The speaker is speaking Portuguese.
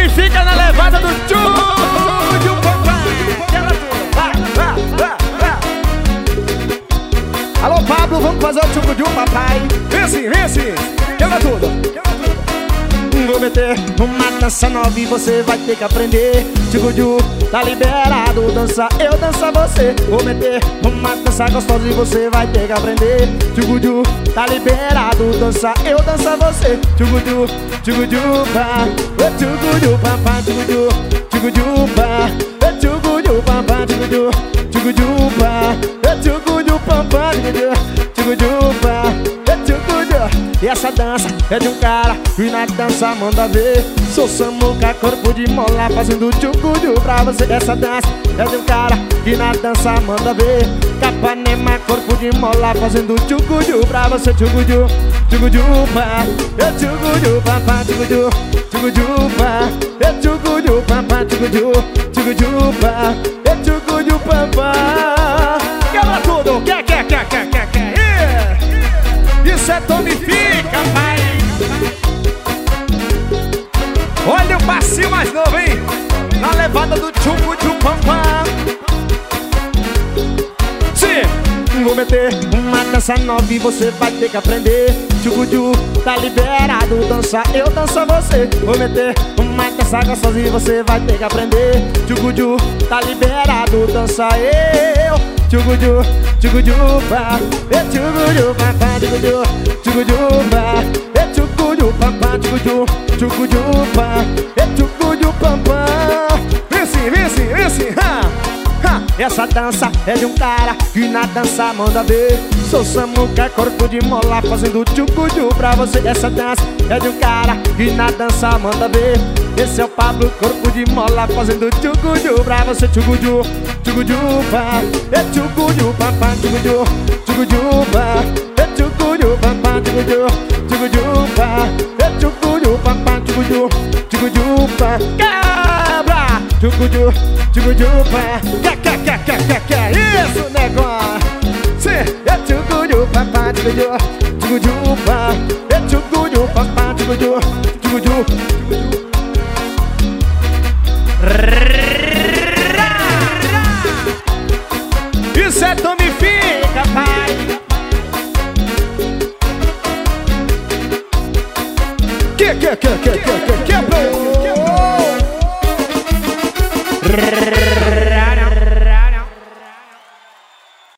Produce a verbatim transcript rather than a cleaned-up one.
Tome fica na levada do Tchucu Papai. Vai, vai, vai, vai. Alô Pablo, vamos fazer o Tchucu Papai. Vence, vence, quebra tudo. Vou meter uma dança nova e você vai ter que aprender. Tchucu, tá liberado, dança eu, dança você. Vou meter uma dança gostosa e você vai ter que aprender. Tchucu, tá liberado, dança eu, dança você. Tchucu, tchucu, pá, tchucu, papá, tchucu, tchucu, pá, tchucu, papá, tchucu, tchucu, pá, tchucu, papá, tchucu, pá, tchucu. E essa dança é de um cara que na dança manda ver. Sou Samuca, corpo de mola, fazendo tchucu pra você. Essa dança é de um cara que na dança manda ver. Capanema, corpo de mola, fazendo tchucu pra você. Tchucu, tchucu, pá, tchucu, papá, tchucu, tchucu, pá, tchucu, papá, tchucu, tchucu, pá, tchucu, papá. Quebra tudo, quer, quer, quer, quer, quer, quer. Isso é Tome fica, pai. Olha o passinho mais novo, hein? Na levada do Tchucu Papai. Sim. Vou meter uma dança nova e você vai ter que aprender. Tchucu, tá liberado, dança eu, dança você. Vou meter uma dança gostosa e você vai ter que aprender. Tchucu, tá liberado, dança eu. Tchucu, tchucu, pá, tchucu, papá, tchucu, tchucu, pá, tchucu, papá, tchucu, tchucu, pá, tchucu, papá. Vence, vence, vence, ha, ha. Essa dança é de um cara que na dança manda ver. Sou Samuca, corpo de mola, fazendo tchucu pra você. Essa dança é de um cara que na dança manda ver. Esse é o Pablo, corpo de mola, fazendo tchucu pra você. Tchucu, tchucu, pá, tchucu, papá, tchucu, tchucu, pá, tchucu, papá, tchucu, tchucu, pá, tchucu, papá, tchucu, tchucu, pá. Quebra! Tchucu, tchucu, pá. Quer, quer, quer, quer, quer, quer. Isso, negócio. Sim, é tchucu, papá, tchucu, tchucu, pá, tchucu, papá, tchucu, tchucu. Isso é Tome fica, pai. Que, que, que, que, que, que.